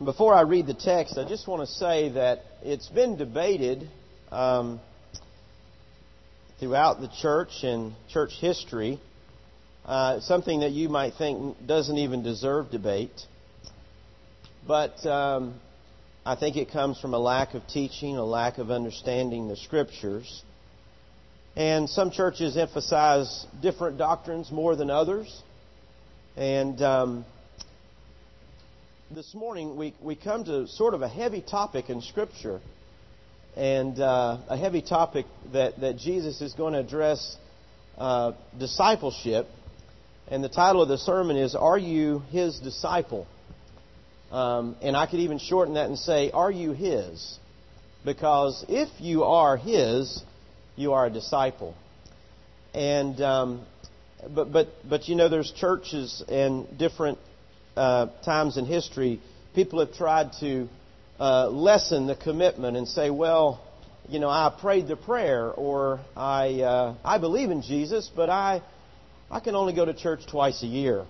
Before I read the text, I just want to say that it's been debated throughout the church and church history, something that you might think doesn't even deserve debate. But I think it comes from a lack of teaching, a lack of understanding the Scriptures. And some churches emphasize different doctrines more than others. And this morning we come to sort of a heavy topic in Scripture, and a heavy topic that Jesus is going to address, discipleship. And the title of the sermon is, Are You His Disciple? And I could even shorten that and say, Are you His? Because if you are His, you are a disciple. And but you know, there's churches and different times in history, people have tried to lessen the commitment and say, well, you know, I prayed the prayer, or I believe in Jesus, but I can only go to church twice a year,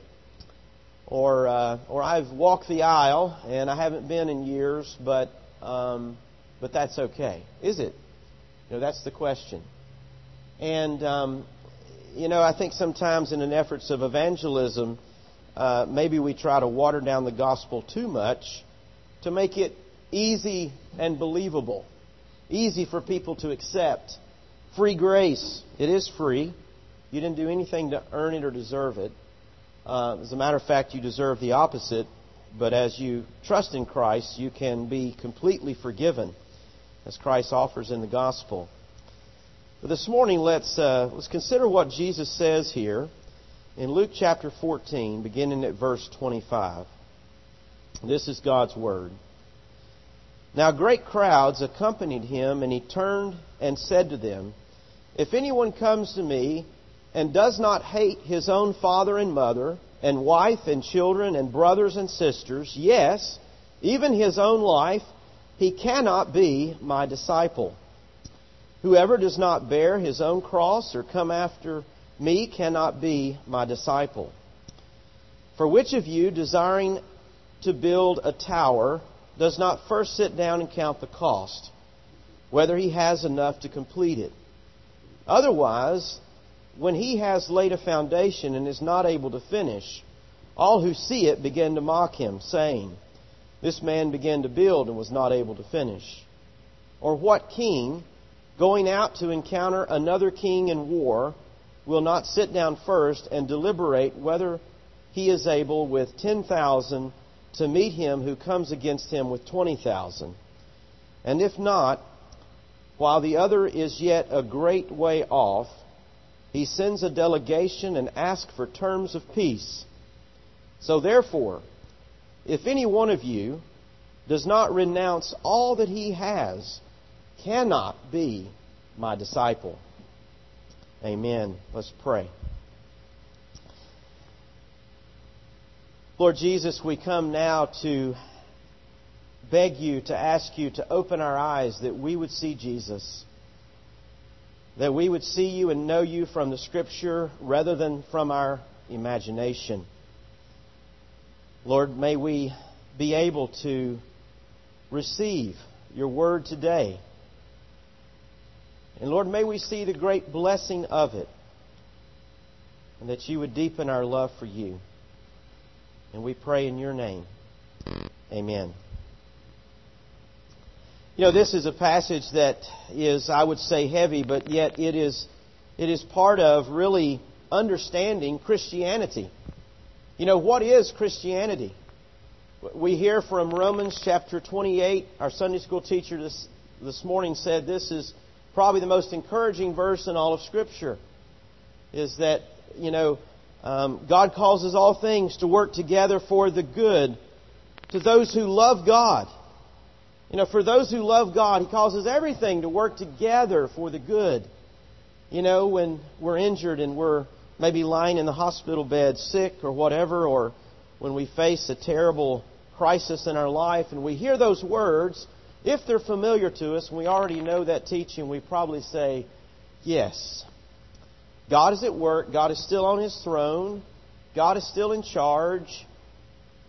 or I've walked the aisle and I haven't been in years, but that's okay. Is it? You know, that's the question. And you know, I think sometimes in an efforts of evangelism, maybe we try to water down the gospel too much to make it easy and believable, easy for people to accept. Free grace. It is free. You didn't do anything to earn it or deserve it. As a matter of fact, you deserve the opposite. But as you trust in Christ, you can be completely forgiven, as Christ offers in the gospel. But this morning, let's consider what Jesus says here in Luke chapter 14, beginning at verse 25. This is God's Word. Now great crowds accompanied him, and he turned and said to them, If anyone comes to me and does not hate his own father and mother, and wife and children and brothers and sisters, yes, even his own life, he cannot be my disciple. Whoever does not bear his own cross or come after me cannot be my disciple. For which of you, desiring to build a tower, does not first sit down and count the cost, whether he has enough to complete it? Otherwise, when he has laid a foundation and is not able to finish, all who see it begin to mock him, saying, This man began to build and was not able to finish. Or what king, going out to encounter another king in war, will not sit down first and deliberate whether he is able with 10,000 to meet him who comes against him with 20,000? And if not, while the other is yet a great way off, he sends a delegation and asks for terms of peace. So therefore, if any one of you does not renounce all that he has, cannot be my disciple. Amen. Let's pray. Lord Jesus, we come now to beg you, to ask you to open our eyes that we would see Jesus, that we would see you and know you from the Scripture rather than from our imagination. Lord, may we be able to receive your word today. And Lord, may we see the great blessing of it, and that you would deepen our love for you. And we pray in your name. Amen. You know, this is a passage that is, I would say, heavy, but yet it is part of really understanding Christianity. You know, what is Christianity? We hear from Romans chapter 28. Our Sunday school teacher this morning said this is probably the most encouraging verse in all of Scripture, is that, you know, God causes all things to work together for the good to those who love God. You know, for those who love God, He causes everything to work together for the good. You know, when we're injured and we're maybe lying in the hospital bed sick or whatever, or when we face a terrible crisis in our life and we hear those words, if they're familiar to us and we already know that teaching, we probably say, yes, God is at work. God is still on His throne. God is still in charge.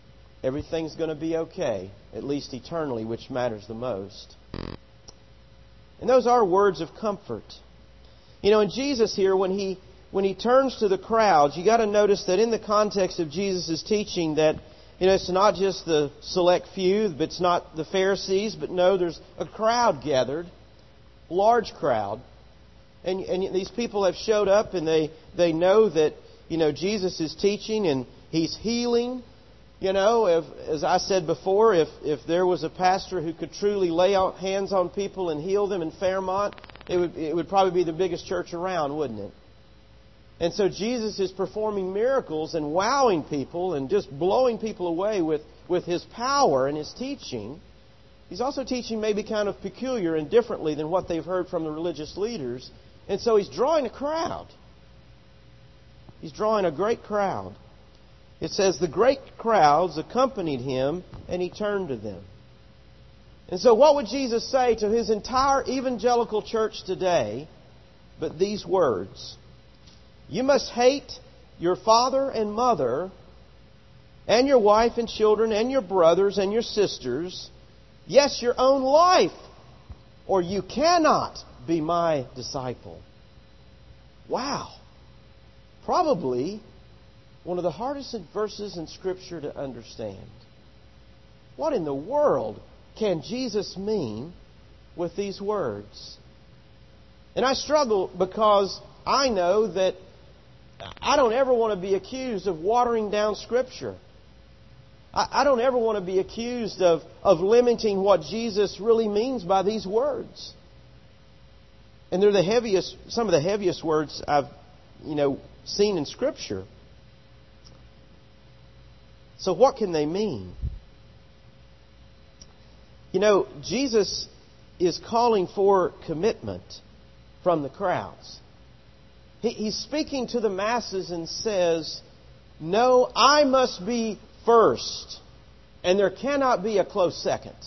everything's going to be okay, at least eternally, which matters the most. And those are words of comfort. You know, in Jesus here, when He turns to the crowds, you got to notice that in the context of Jesus' teaching that, you know, it's not just the select few, but it's not the Pharisees, but no, there's a crowd gathered, large crowd. And these people have showed up and they know that, you know, Jesus is teaching and He's healing. You know, as I said before, if there was a pastor who could truly lay out hands on people and heal them in Fairmont, it would probably be the biggest church around, wouldn't it? And so Jesus is performing miracles and wowing people and just blowing people away with His power and His teaching. He's also teaching maybe kind of peculiar and differently than what they've heard from the religious leaders. And so He's drawing a crowd. He's drawing a great crowd. It says, the great crowds accompanied Him, and He turned to them. And so what would Jesus say to His entire evangelical church today but these words? You must hate your father and mother, and your wife and children, and your brothers and your sisters, yes, your own life, or you cannot be my disciple. Wow. Probably one of the hardest verses in Scripture to understand. What in the world can Jesus mean with these words? And I struggle because I know that I don't ever want to be accused of watering down Scripture. I don't ever want to be accused of limiting what Jesus really means by these words. And they're some of the heaviest words I've, seen in Scripture. So what can they mean? Jesus is calling for commitment from the crowds. He's speaking to the masses and says, no, I must be first, and there cannot be a close second.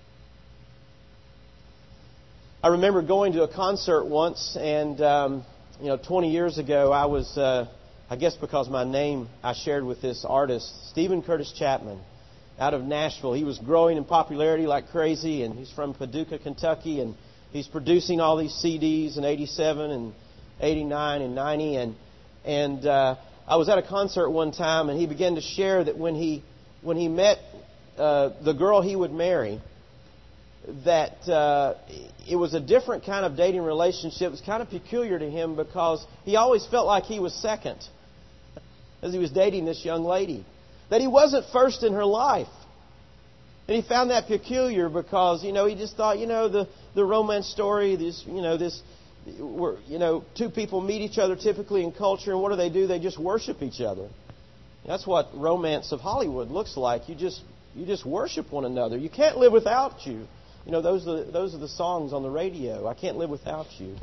I remember going to a concert once, and 20 years ago, I was, I guess because my name I shared with this artist, Stephen Curtis Chapman, out of Nashville. He was growing in popularity like crazy, and he's from Paducah, Kentucky, and he's producing all these CDs in 87 and 89 and 90, and I was at a concert one time, and he began to share that when he met the girl he would marry, that it was a different kind of dating relationship. It was kind of peculiar to him because he always felt like he was second as he was dating this young lady, that he wasn't first in her life. And he found that peculiar because, he just thought, the romance story, two people meet each other typically in culture, and what do? They just worship each other. That's what romance of Hollywood looks like. You just worship one another. You can't live without you. Those are the songs on the radio. I can't live without you.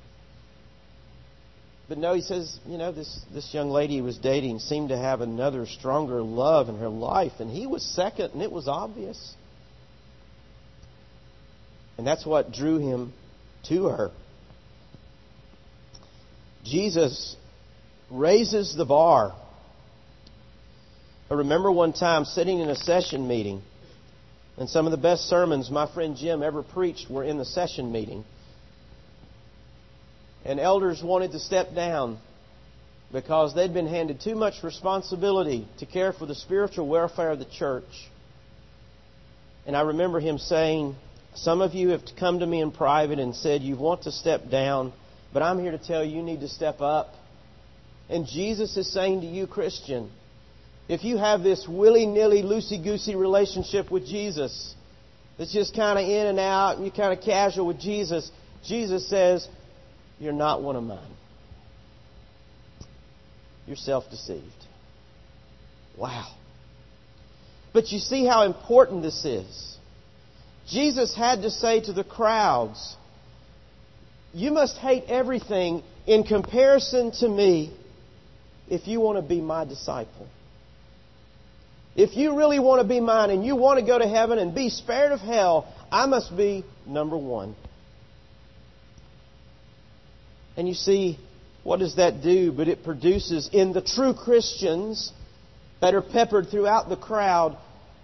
But no, he says, this young lady he was dating seemed to have another stronger love in her life, and he was second, and it was obvious. And that's what drew him to her. Jesus raises the bar. I remember one time sitting in a session meeting, and some of the best sermons my friend Jim ever preached were in the session meeting. And elders wanted to step down because they'd been handed too much responsibility to care for the spiritual welfare of the church. And I remember him saying, some of you have come to me in private and said you want to step down, but I'm here to tell you need to step up. And Jesus is saying to you, Christian, if you have this willy-nilly, loosey-goosey relationship with Jesus, that's just kind of in and out, and you're kind of casual with Jesus, Jesus says, you're not one of mine. You're self-deceived. Wow. But you see how important this is. Jesus had to say to the crowds, you must hate everything in comparison to me if you want to be my disciple. If you really want to be mine and you want to go to heaven and be spared of hell, I must be number one. And you see, what does that do? But it produces in the true Christians that are peppered throughout the crowd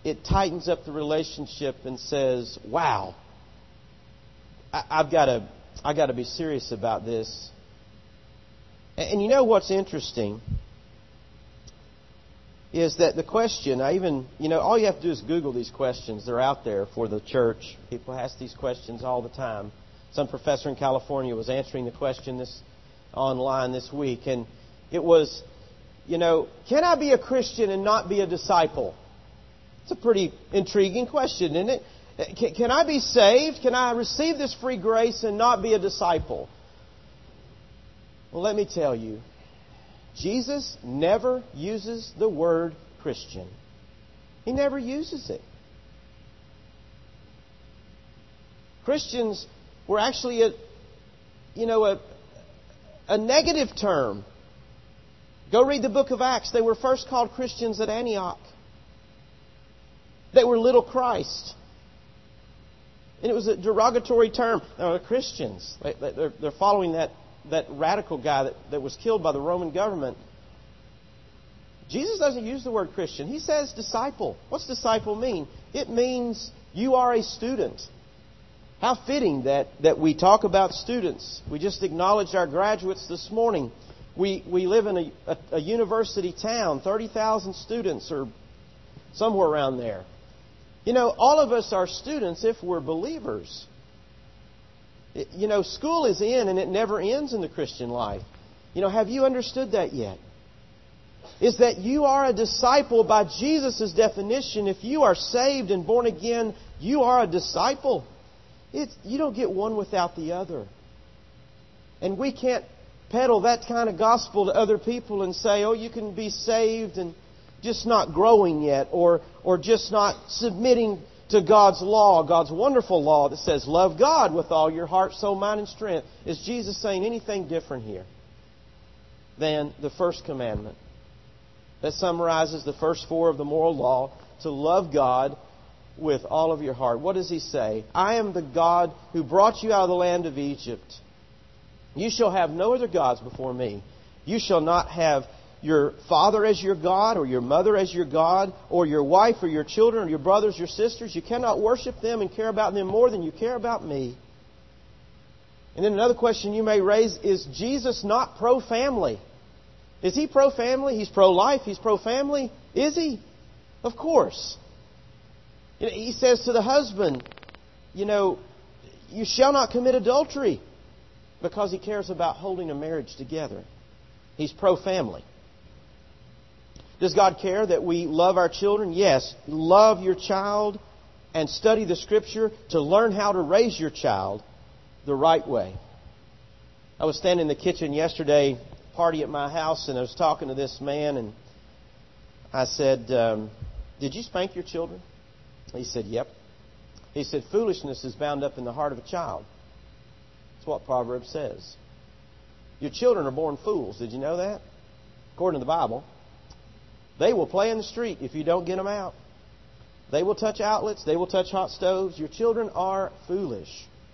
it tightens up the relationship and says, wow, I've got to be serious about this. And you know what's interesting is that the question, all you have to do is Google these questions. They're out there for the church. People ask these questions all the time. Some professor in California was answering the question online this week, and it was, can I be a Christian and not be a disciple? It's a pretty intriguing question, isn't it? Can I be saved? Can I receive this free grace and not be a disciple? Well, let me tell you, Jesus never uses the word Christian. He never uses it. Christians were actually a negative term. Go read the book of Acts. They were first called Christians at Antioch. They were little Christ. And it was a derogatory term. They're Christians. They're following that radical guy that was killed by the Roman government. Jesus doesn't use the word Christian. He says disciple. What's disciple mean? It means you are a student. How fitting that we talk about students. We just acknowledged our graduates this morning. We live in a university town, 30,000 students or somewhere around there. All of us are students if we're believers. School is in and it never ends in the Christian life. Have you understood that yet? Is that you are a disciple by Jesus' definition. If you are saved and born again, you are a disciple. You don't get one without the other. And we can't peddle that kind of gospel to other people and say, oh, you can be saved and just not growing yet, or just not submitting to God's law, God's wonderful law that says, love God with all your heart, soul, mind, and strength. Is Jesus saying anything different here than the first commandment that summarizes the first four of the moral law, to love God with all of your heart? What does He say? I am the God who brought you out of the land of Egypt. You shall have no other gods before me. You shall not have your father as your God, or your mother as your God, or your wife, or your children, or your brothers, your sisters. You cannot worship them and care about them more than you care about me. And then another question you may raise, is Jesus not pro-family? Is He pro-family? He's pro-life. He's pro-family. Is He? Of course. He says to the husband, you shall not commit adultery, because He cares about holding a marriage together. He's pro-family. Does God care that we love our children? Yes. Love your child and study the Scripture to learn how to raise your child the right way. I was standing in the kitchen yesterday, party at my house, and I was talking to this man, and I said, did you spank your children? He said, yep. He said, foolishness is bound up in the heart of a child. That's what Proverbs says. Your children are born fools. Did you know that? According to the Bible. They will play in the street if you don't get them out. They will touch outlets. They will touch hot stoves. Your children are foolish.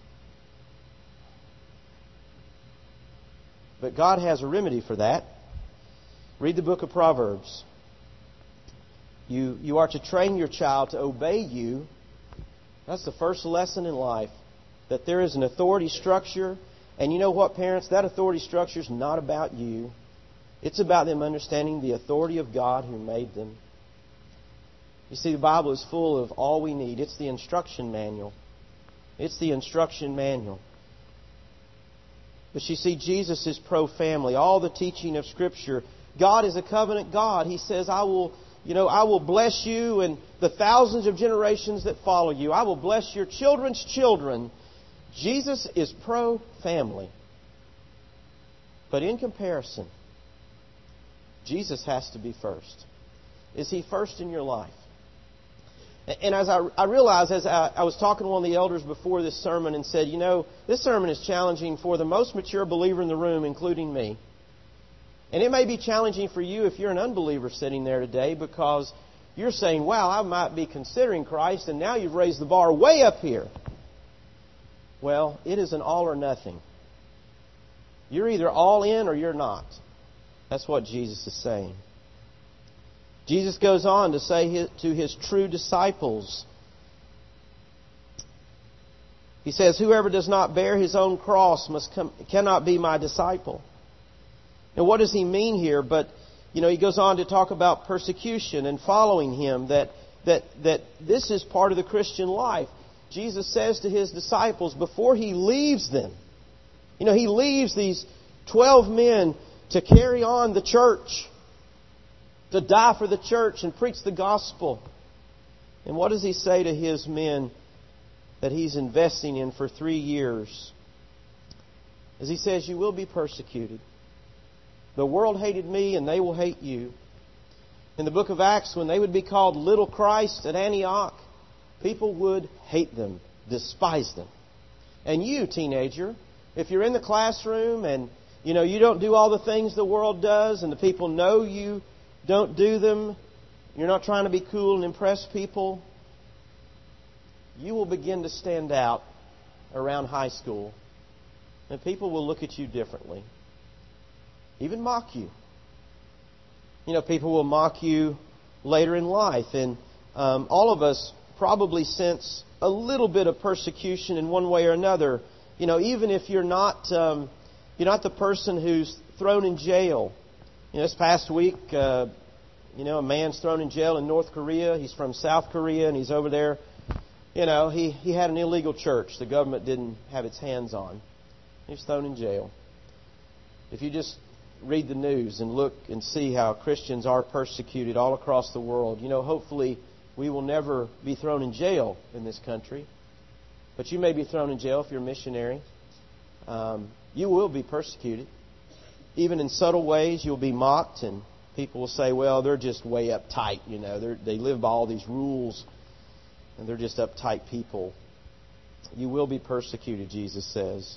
But God has a remedy for that. Read the book of Proverbs. You are to train your child to obey you. That's the first lesson in life. That there is an authority structure. And you know what, parents? That authority structure is not about you. It's about them understanding the authority of God who made them. You see, the Bible is full of all we need. It's the instruction manual. It's the instruction manual. But you see, Jesus is pro-family. All the teaching of Scripture. God is a covenant God. He says, I will bless you and the thousands of generations that follow you. I will bless your children's children. Jesus is pro-family. But in comparison, Jesus has to be first. Is He first in your life? And as I realized, as I was talking to one of the elders before this sermon and said, this sermon is challenging for the most mature believer in the room, including me. And it may be challenging for you if you're an unbeliever sitting there today, because you're saying, wow, I might be considering Christ, and now you've raised the bar way up here. Well, it is an all or nothing. You're either all in or you're not. That's what Jesus is saying. Jesus goes on to say to His true disciples, He says, whoever does not bear his own cross cannot be my disciple. And what does He mean here? But, He goes on to talk about persecution and following Him, that this is part of the Christian life. Jesus says to His disciples before He leaves them, He leaves these 12 men to carry on the church, to die for the church and preach the gospel. And what does He say to His men that He's investing in for 3 years? As He says, you will be persecuted. The world hated me and they will hate you. In the book of Acts, when they would be called little Christ at Antioch, people would hate them, despise them. And you, teenager, if you're in the classroom and you don't do all the things the world does and the people know you don't do them, you're not trying to be cool and impress people, you will begin to stand out around high school. And people will look at you differently. Even mock you. People will mock you later in life. And all of us probably sense a little bit of persecution in one way or another. Even if you're not the person who's thrown in jail. This past week, a man's thrown in jail in North Korea. He's from South Korea, and he's over there. He had an illegal church the government didn't have its hands on. He was thrown in jail. If you just read the news and look and see how Christians are persecuted all across the world, hopefully we will never be thrown in jail in this country. But you may be thrown in jail if you're a missionary. You will be persecuted. Even in subtle ways, you'll be mocked, and people will say, well, they're just way uptight. They live by all these rules, and they're just uptight people. You will be persecuted, Jesus says.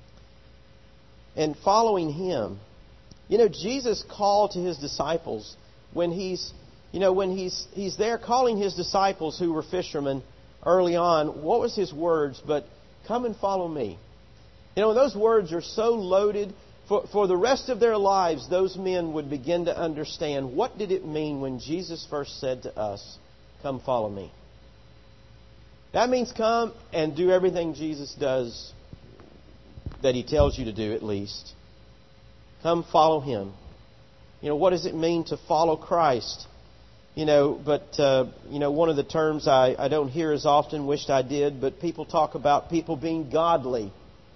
And following Him, Jesus called to His disciples when He's there calling His disciples who were fishermen early on. What was His words? But come and follow me. Those words are so loaded. For the rest of their lives, those men would begin to understand what did it mean when Jesus first said to us, come follow me. That means come and do everything Jesus does that He tells you to do, at least. Come follow Him. What does it mean to follow Christ? One of the terms I don't hear as often, wished I did, but people talk about people being godly.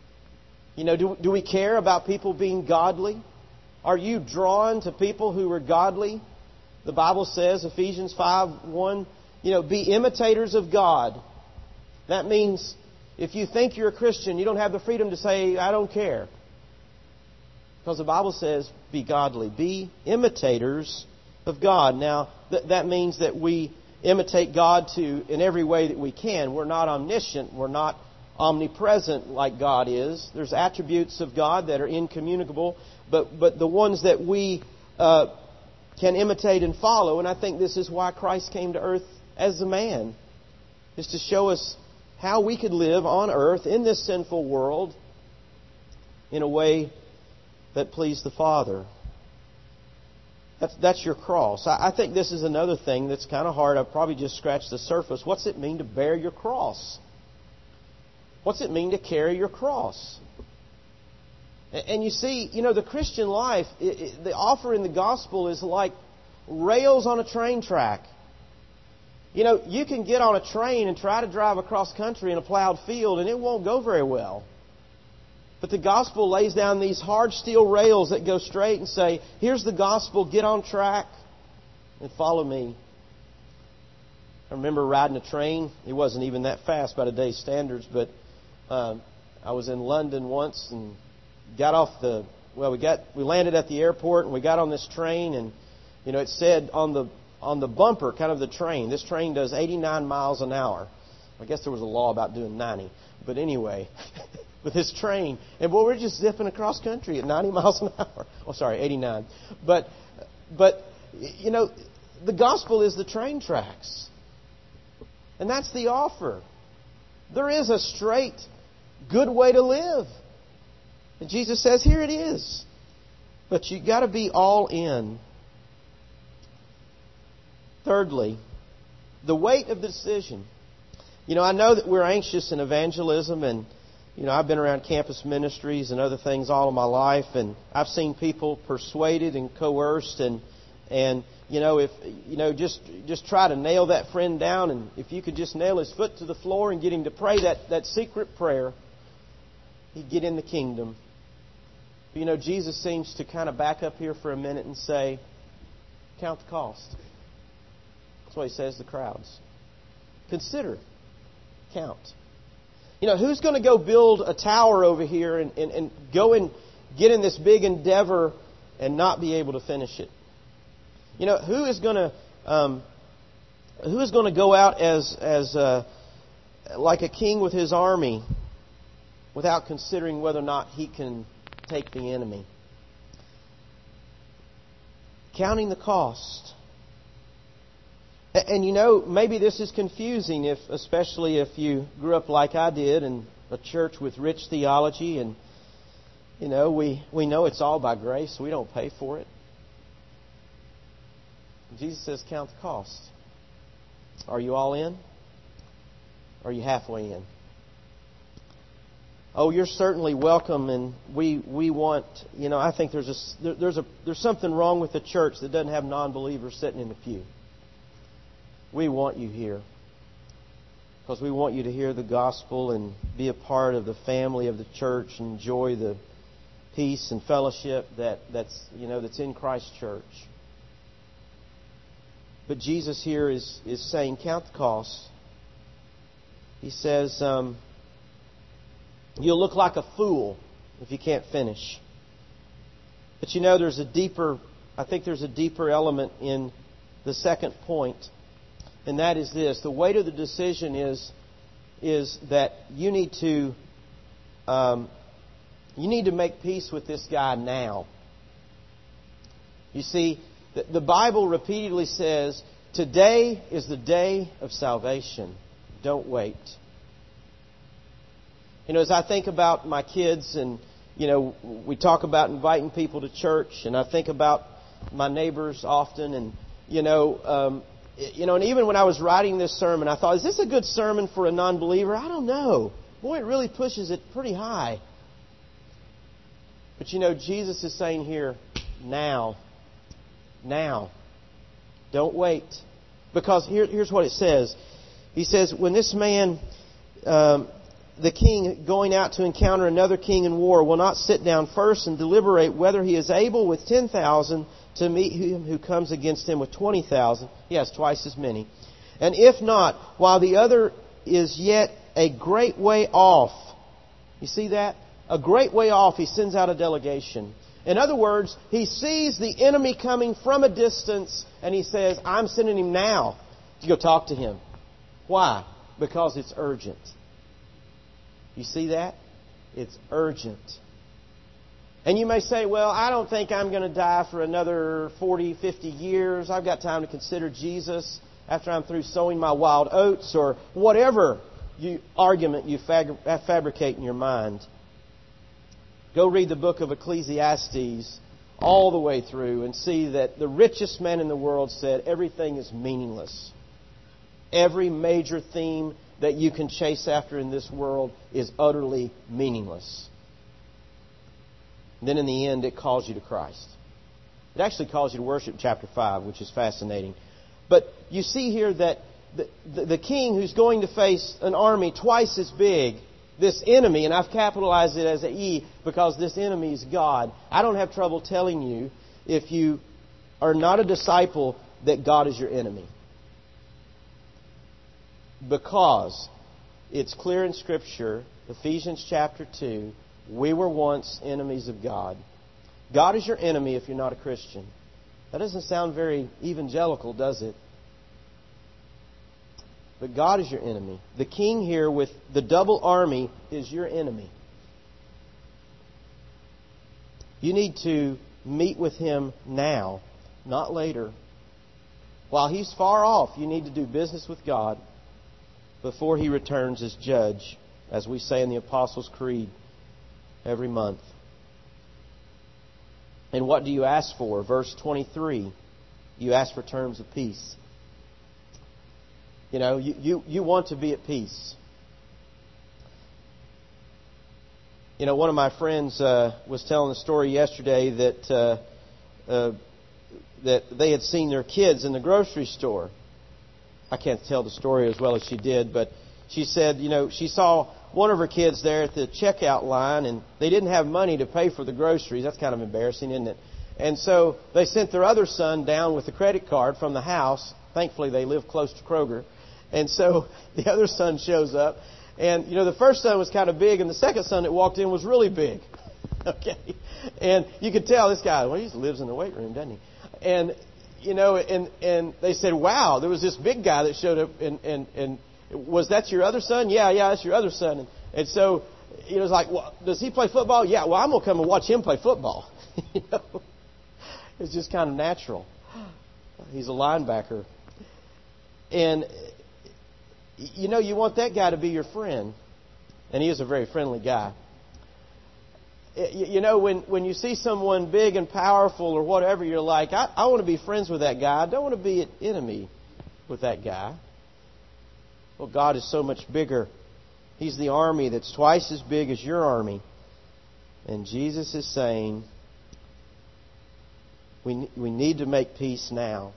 Do we care about people being godly? Are you drawn to people who are godly? The Bible says, Ephesians 5:1, be imitators of God. That means if you think you're a Christian, you don't have the freedom to say, I don't care. Because the Bible says, be godly. Be imitators of God. Now, that means that we imitate God in every way that we can. We're not omniscient. We're not omnipresent like God is. There's attributes of God that are incommunicable, but the ones that we can imitate and follow, and I think this is why Christ came to earth as a man, is to show us how we could live on earth in this sinful world in a way that pleased the Father. That's your cross. I think this is another thing that's kind of hard. I've probably just scratched the surface. What's it mean to bear your cross? What's it mean to carry your cross? And you see, the Christian life, the offer in the gospel is like rails on a train track. You can get on a train and try to drive across country in a plowed field and it won't go very well. But the gospel lays down these hard steel rails that go straight and say, here's the gospel, get on track and follow me. I remember riding a train. It wasn't even that fast by today's standards, but I was in London once and got off we landed at the airport and we got on this train and, it said on the bumper, kind of the train, this train does 89 miles an hour. I guess there was a law about doing 90. But anyway, with this train, and we're just zipping across country at 90 miles an hour. Oh, sorry, 89. But the gospel is the train tracks. And that's the offer. There is a straight, good way to live. And Jesus says, here it is. But you got to be all in. Thirdly, the weight of the decision. I know that we're anxious in evangelism, and I've been around campus ministries and other things all of my life, and I've seen people persuaded and coerced, and if just try to nail that friend down, and if you could just nail his foot to the floor and get him to pray that secret prayer, he'd get in the kingdom. But Jesus seems to kind of back up here for a minute and say, count the cost. That's what He says to the crowds. Consider. Count. Who's going to go build a tower over here and go and get in this big endeavor and not be able to finish it? Who is going to go out as like a king with his army without considering whether or not he can take the enemy? Counting the cost. And maybe this is confusing, especially if you grew up like I did in a church with rich theology, and we know it's all by grace. We don't pay for it. Jesus says, count the cost. Are you all in? Or are you halfway in? Oh, you're certainly welcome, and we want. I think there's something wrong with the church that doesn't have non-believers sitting in the pew. We want you here because we want you to hear the gospel and be a part of the family of the church, and enjoy the peace and fellowship that's in Christ's church. But Jesus here is saying, count the cost. He says, you'll look like a fool if you can't finish. But there's a deeper element in the second point. And that is this: the weight of the decision is that you need to make peace with this guy now. You see, the Bible repeatedly says, today is the day of salvation. Don't wait. As I think about my kids, and we talk about inviting people to church, and I think about my neighbors often, and and even when I was writing this sermon, I thought, is this a good sermon for a non-believer? I don't know. Boy, it really pushes it pretty high. But Jesus is saying here, now. Don't wait. Because here's what it says. He says, when this man, the king going out to encounter another king in war, will not sit down first and deliberate whether he is able with 10,000 to meet him who comes against him with 20,000. He has twice as many. And if not, while the other is yet a great way off. You see that? A great way off, he sends out a delegation. In other words, he sees the enemy coming from a distance, and he says, I'm sending him now to go talk to him. Why? Because it's urgent. You see that? It's urgent. And you may say, well, I don't think I'm going to die for another 40, 50 years. I've got time to consider Jesus after I'm through sowing my wild oats, or whatever argument you fabricate in your mind. Go read the book of Ecclesiastes all the way through and see that the richest man in the world said everything is meaningless. Every major theme that you can chase after in this world is utterly meaningless. And then in the end, it calls you to Christ. It actually calls you to worship, chapter 5, which is fascinating. But you see here that the king who's going to face an army twice as big, this enemy, and I've capitalized it as an E because this enemy is God. I don't have trouble telling you, if you are not a disciple, that God is your enemy. Because it's clear in Scripture, Ephesians chapter 2, we were once enemies of God. God is your enemy if you're not a Christian. That doesn't sound very evangelical, does it? But God is your enemy. The king here with the double army is your enemy. You need to meet with him now, not later. While he's far off, you need to do business with God before he returns as judge, as we say in the Apostles' Creed every month. And what do you ask for? Verse 23, you ask for terms of peace. You want to be at peace. One of my friends was telling a story yesterday that they had seen their kids in the grocery store. I can't tell the story as well as she did, but she said, she saw one of her kids there at the checkout line, and they didn't have money to pay for the groceries. That's kind of embarrassing, isn't it? And so they sent their other son down with the credit card from the house. Thankfully, they live close to Kroger. And so the other son shows up. And, the first son was kind of big, and the second son that walked in was really big. Okay? And you could tell this guy, he lives in the weight room, doesn't he? And, and they said, wow, there was this big guy that showed up, and was that your other son? Yeah, that's your other son. And so it was like, well, does he play football? Yeah, well, I'm going to come and watch him play football. It's just kind of natural. He's a linebacker. And, you want that guy to be your friend. And he is a very friendly guy. When you see someone big and powerful or whatever, you're like, I want to be friends with that guy. I don't want to be an enemy with that guy. Well, God is so much bigger. He's the army that's twice as big as your army. And Jesus is saying, we need to make peace now.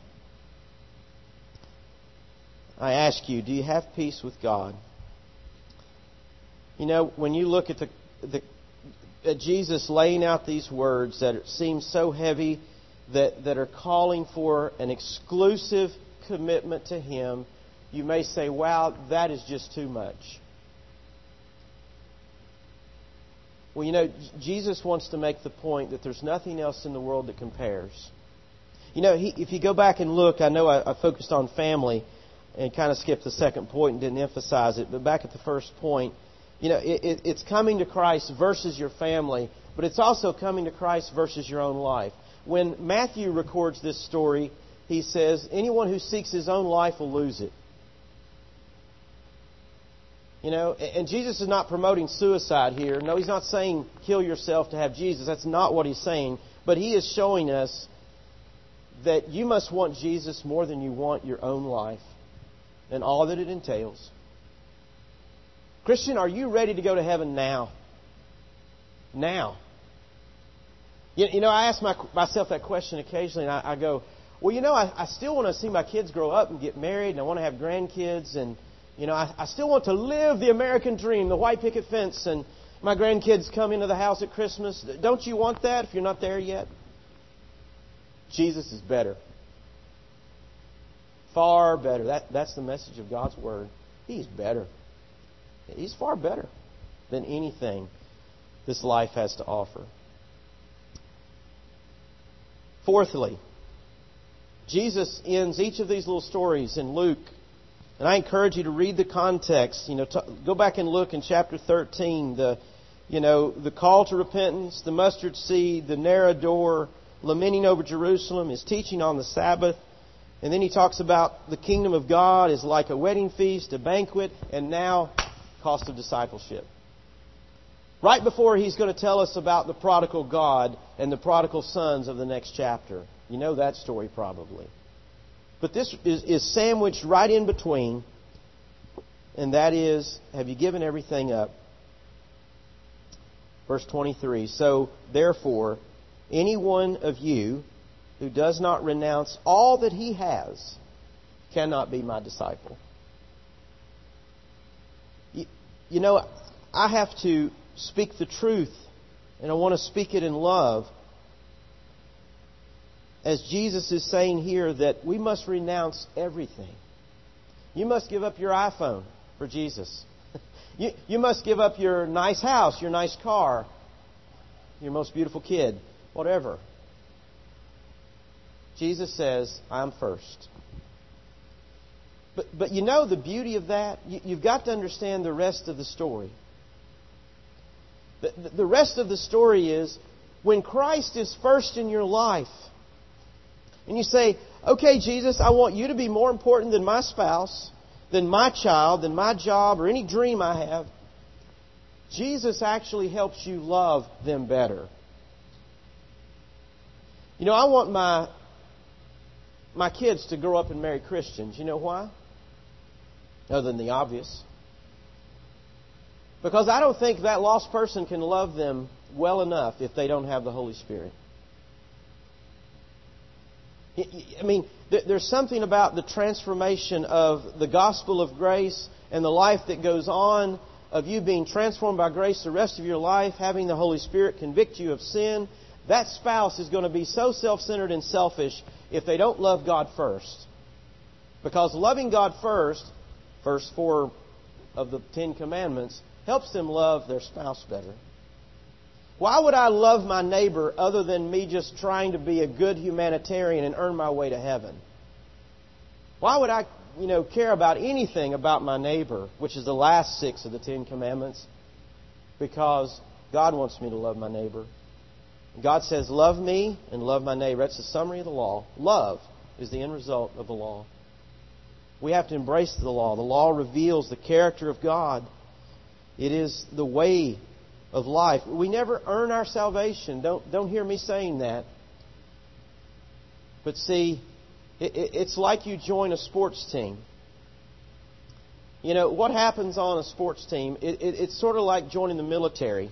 I ask you, do you have peace with God? When you look at Jesus laying out these words that seem so heavy, that are calling for an exclusive commitment to Him, you may say, wow, that is just too much. Well, Jesus wants to make the point that there's nothing else in the world that compares. If you go back and look, I know I focused on family and kind of skipped the second point and didn't emphasize it, but back at the first point, it's coming to Christ versus your family, but it's also coming to Christ versus your own life. When Matthew records this story, he says, anyone who seeks his own life will lose it. And Jesus is not promoting suicide here. No, He's not saying kill yourself to have Jesus. That's not what He's saying. But He is showing us that you must want Jesus more than you want your own life and all that it entails. Christian, are you ready to go to heaven now? Now. I ask myself that question occasionally, and I go, well, I still want to see my kids grow up and get married, and I want to have grandkids, and I still want to live the American dream, the white picket fence, and my grandkids come into the house at Christmas. Don't you want that if you're not there yet? Jesus is better. Far better. That's the message of God's Word. He's better. He's far better than anything this life has to offer. Fourthly, Jesus ends each of these little stories in Luke. And I encourage you to read the context. Go back and look in chapter 13. The call to repentance, the mustard seed, the narrow door, lamenting over Jerusalem, His teaching on the Sabbath. And then He talks about the kingdom of God is like a wedding feast, a banquet, and now cost of discipleship. Right before He's going to tell us about the prodigal God and the prodigal sons of the next chapter. You know that story probably. But this is sandwiched right in between, and that is, have you given everything up? Verse 23, so therefore, any one of you who does not renounce all that he has cannot be my disciple. I have to speak the truth, and I want to speak it in love. As Jesus is saying here that we must renounce everything. You must give up your iPhone for Jesus. You must give up your nice house, your nice car, your most beautiful kid, whatever. Jesus says, I'm first. But the beauty of that? You've got to understand the rest of the story. The rest of the story is when Christ is first in your life, and you say, okay, Jesus, I want you to be more important than my spouse, than my child, than my job, or any dream I have. Jesus actually helps you love them better. I want my kids to grow up and marry Christians. You know why? other than the obvious. Because I don't think that lost person can love them well enough if they don't have the Holy Spirit. I mean, there's something about the transformation of the gospel of grace and the life that goes on, of you being transformed by grace the rest of your life, having the Holy Spirit convict you of sin. That spouse is going to be so self-centered and selfish if they don't love God first. Because loving God first, verse 4 of the Ten Commandments, helps them love their spouse better. Why would I love my neighbor other than me just trying to be a good humanitarian and earn my way to heaven? Why would I, care about anything about my neighbor, which is the last 6 of the Ten Commandments? Because God wants me to love my neighbor. God says, love me and love my neighbor. That's the summary of the law. Love is the end result of the law. We have to embrace the law. The law reveals the character of God. It is the way of life. We never earn our salvation. Don't hear me saying that. But see, it's like you join a sports team. What happens on a sports team, it's sort of like joining the military.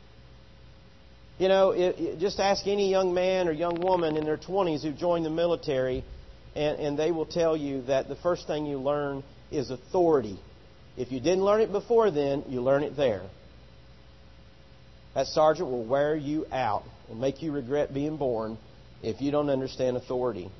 Just ask any young man or young woman in their 20s who joined the military, and they will tell you that the first thing you learn is authority. If you didn't learn it before then, you learn it there. That sergeant will wear you out and make you regret being born if you don't understand authority.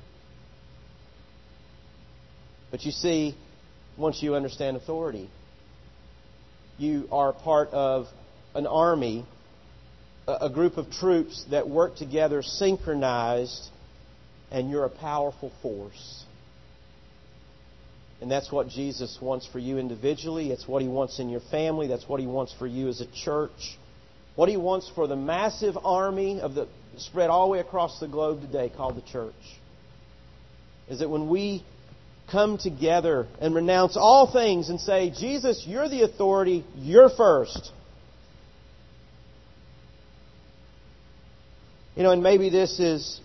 But you see, once you understand authority, you are part of an army, a group of troops that work together synchronized, and you're a powerful force. And that's what Jesus wants for you individually. It's what He wants in your family. That's what He wants for you as a church. What He wants for the massive army spread all the way across the globe today called the church is that when we come together and renounce all things and say, Jesus, you're the authority, you're first. And maybe this is,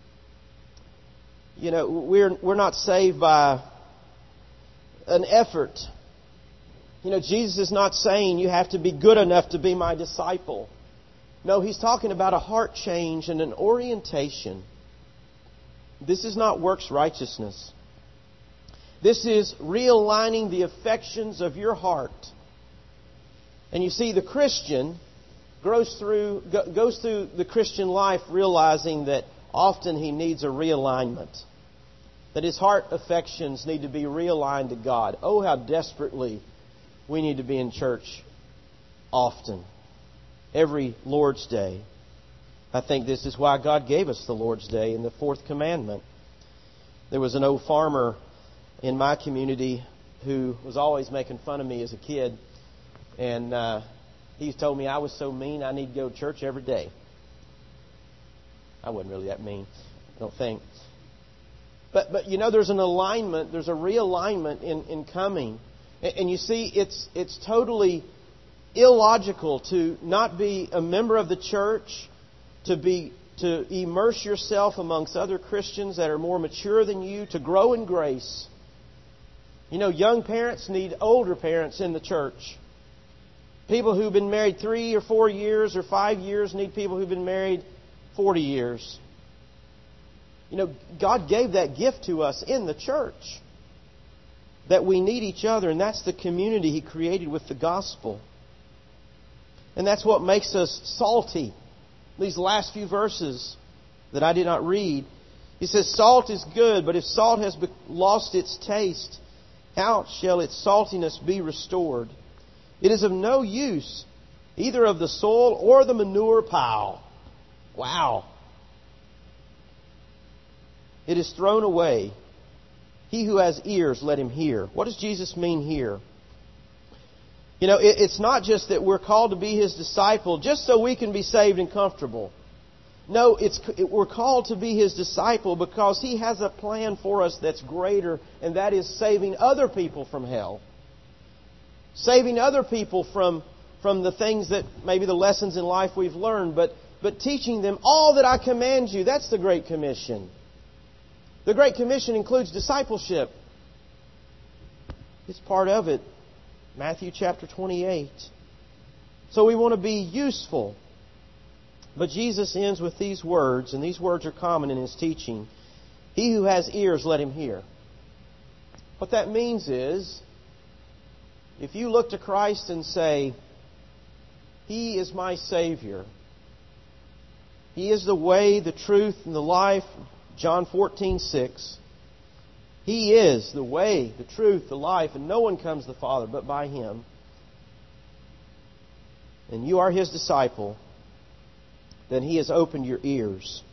we're not saved by an effort. Jesus is not saying you have to be good enough to be my disciple. No, He's talking about a heart change and an orientation. This is not works righteousness. This is realigning the affections of your heart. And you see, the Christian goes through the Christian life realizing that often he needs a realignment. That his heart affections need to be realigned to God. Oh, how desperately we need to be in church often. Every Lord's Day. I think this is why God gave us the Lord's Day in the 4th commandment. There was an old farmer in my community who was always making fun of me as a kid. And he told me I was so mean I need to go to church every day. I wasn't really that mean, I don't think. But there's an alignment, there's a realignment in coming. And you see, it's totally illogical to not be a member of the church, to immerse yourself amongst other Christians that are more mature than you, to grow in grace. Young parents need older parents in the church. People who've been married 3 or 4 years or 5 years need people who've been married 40 years. God gave that gift to us in the church. That we need each other, and that's the community He created with the gospel. And that's what makes us salty. These last few verses that I did not read. He says, salt is good, but if salt has lost its taste, how shall its saltiness be restored? It is of no use, either of the soil or the manure pile. Wow. It is thrown away. He who has ears, let him hear. What does Jesus mean here? It's not just that we're called to be His disciple just so we can be saved and comfortable. No, we're called to be His disciple because He has a plan for us that's greater, and that is saving other people from hell. Saving other people from the things that maybe the lessons in life we've learned, but teaching them all that I command you. That's the Great Commission. The Great Commission includes discipleship. It's part of it. Matthew chapter 28. So we want to be useful. But Jesus ends with these words, and these words are common in His teaching. He who has ears, let him hear. What that means is, if you look to Christ and say, He is my Savior, He is the way, the truth, and the life, John 14:6. He is the way, the truth, the life, and no one comes to the Father but by Him. And you are His disciple, then He has opened your ears.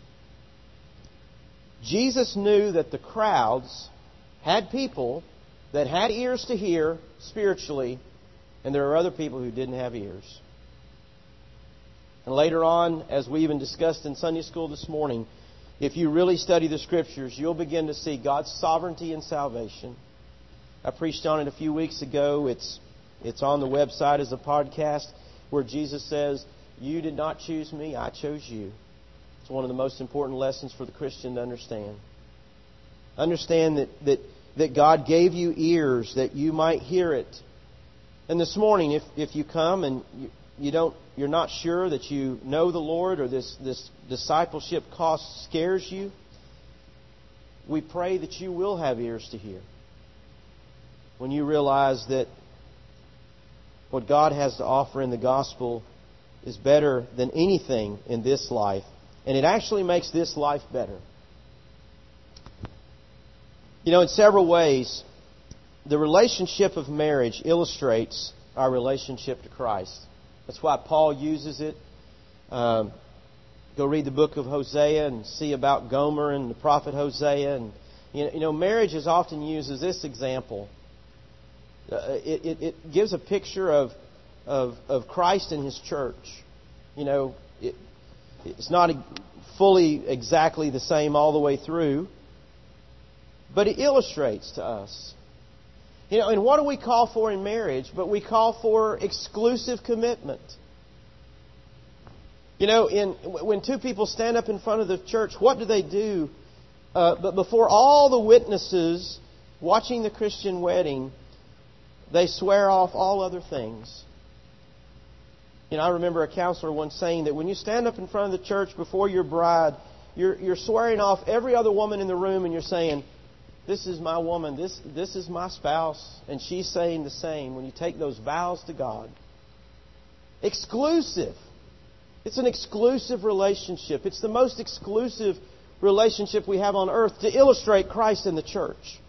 Jesus knew that the crowds had people that had ears to hear spiritually, and there are other people who didn't have ears. And later on, as we even discussed in Sunday school this morning, if you really study the Scriptures, you'll begin to see God's sovereignty in salvation. I preached on it a few weeks ago. It's on the website as a podcast, where Jesus says, "You did not choose me, I chose you." It's one of the most important lessons for the Christian to understand. Understand that God gave you ears that you might hear it. And this morning, if you come and you're not sure that you know the Lord, or this discipleship cost scares you, we pray that you will have ears to hear when you realize that what God has to offer in the gospel is better than anything in this life. And it actually makes this life better. You know, in several ways, the relationship of marriage illustrates our relationship to Christ. That's why Paul uses it. Go read the book of Hosea and see about Gomer and the prophet Hosea. And you know, marriage is often used as this example. It gives a picture of Christ and His church. You know, it's not fully exactly the same all the way through, but it illustrates to us. You know, and what do we call for in marriage? But we call for exclusive commitment. You know, when two people stand up in front of the church, what do? But before all the witnesses watching the Christian wedding, they swear off all other things. You know, I remember a counselor once saying that when you stand up in front of the church before your bride, you're swearing off every other woman in the room, and you're saying, "This is my woman, this is my spouse," and she's saying the same when you take those vows to God. Exclusive. It's an exclusive relationship. It's the most exclusive relationship we have on earth to illustrate Christ in the church.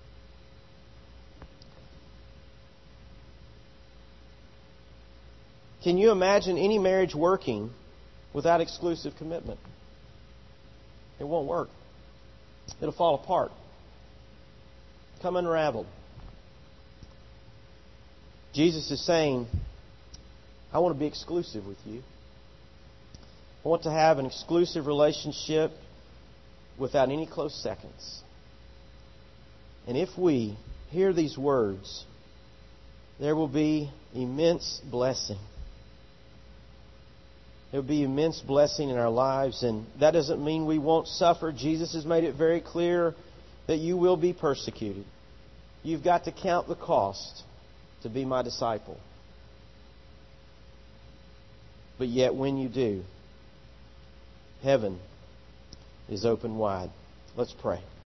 Can you imagine any marriage working without exclusive commitment? It won't work. It'll fall apart. Come unraveled. Jesus is saying, I want to be exclusive with you. I want to have an exclusive relationship without any close seconds. And if we hear these words, there will be immense blessing. There will be immense blessing in our lives, and that doesn't mean we won't suffer. Jesus has made it very clear that you will be persecuted. You've got to count the cost to be my disciple. But yet when you do, heaven is open wide. Let's pray.